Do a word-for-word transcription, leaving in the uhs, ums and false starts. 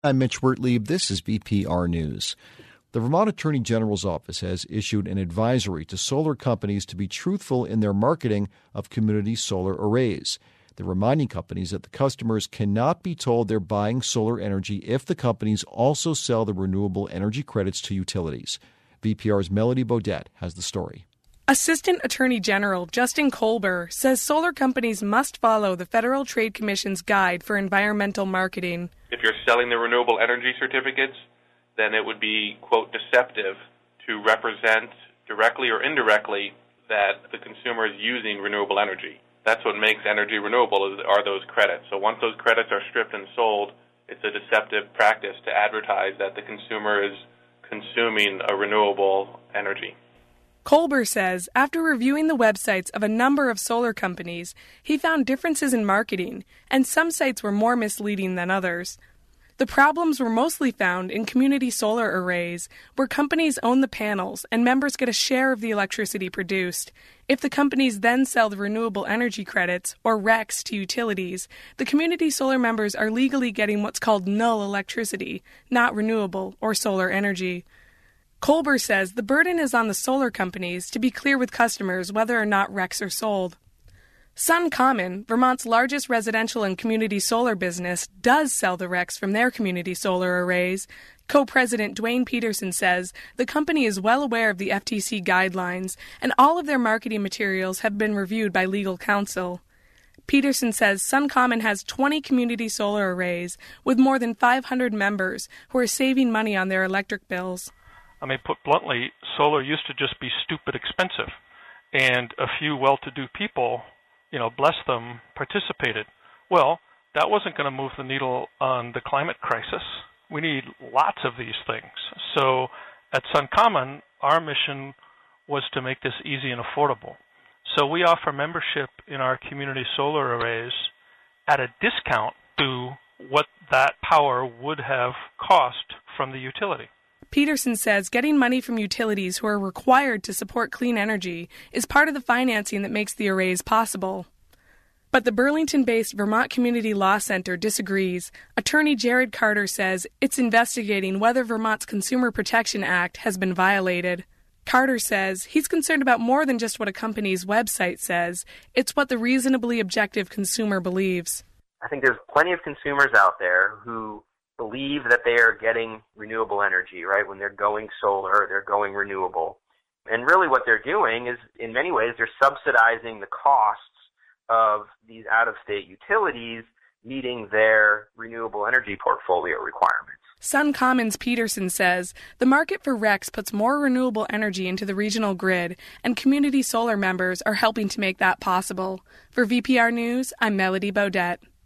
I'm Mitch Wertlieb. This is V P R News. The Vermont Attorney General's office has issued an advisory to solar companies to be truthful in their marketing of community solar arrays. They're reminding companies that the customers cannot be told they're buying solar energy if the companies also sell the renewable energy credits to utilities. V P R's Melody Bodette has the story. Assistant Attorney General Justin Kolber says solar companies must follow the Federal Trade Commission's guide for environmental marketing. If you're selling the renewable energy certificates, then it would be, quote, deceptive to represent directly or indirectly that the consumer is using renewable energy. That's what makes energy renewable, is, are those credits. So once those credits are stripped and sold, it's a deceptive practice to advertise that the consumer is consuming a renewable energy. Kolber says after reviewing the websites of a number of solar companies, he found differences in marketing, and some sites were more misleading than others. The problems were mostly found in community solar arrays, where companies own the panels and members get a share of the electricity produced. If the companies then sell the renewable energy credits, or R E Cs, to utilities, the community solar members are legally getting what's called null electricity, not renewable or solar energy. Kolber says the burden is on the solar companies to be clear with customers whether or not R E Cs are sold. SunCommon, Vermont's largest residential and community solar business, does sell the R E Cs from their community solar arrays. Co-president Dwayne Peterson says the company is well aware of the F T C guidelines, and all of their marketing materials have been reviewed by legal counsel. Peterson says SunCommon has twenty community solar arrays with more than five hundred members who are saving money on their electric bills. I mean, put bluntly, solar used to just be stupid expensive, and a few well-to-do people, you know, bless them, participated. Well, that wasn't going to move the needle on the climate crisis. We need lots of these things. So at SunCommon, our mission was to make this easy and affordable. So we offer membership in our community solar arrays at a discount to what that power would have cost from the utility. Peterson says getting money from utilities who are required to support clean energy is part of the financing that makes the arrays possible. But the Burlington-based Vermont Community Law Center disagrees. Attorney Jared Carter says it's investigating whether Vermont's Consumer Protection Act has been violated. Carter says he's concerned about more than just what a company's website says. It's what the reasonably objective consumer believes. I think there's plenty of consumers out there who believe that they are getting renewable energy, right? When they're going solar, they're going renewable. And really what they're doing is, in many ways, they're subsidizing the costs of these out-of-state utilities meeting their renewable energy portfolio requirements. SunCommon's Peterson says the market for R E Cs puts more renewable energy into the regional grid, and community solar members are helping to make that possible. For V P R News, I'm Melody Bodette.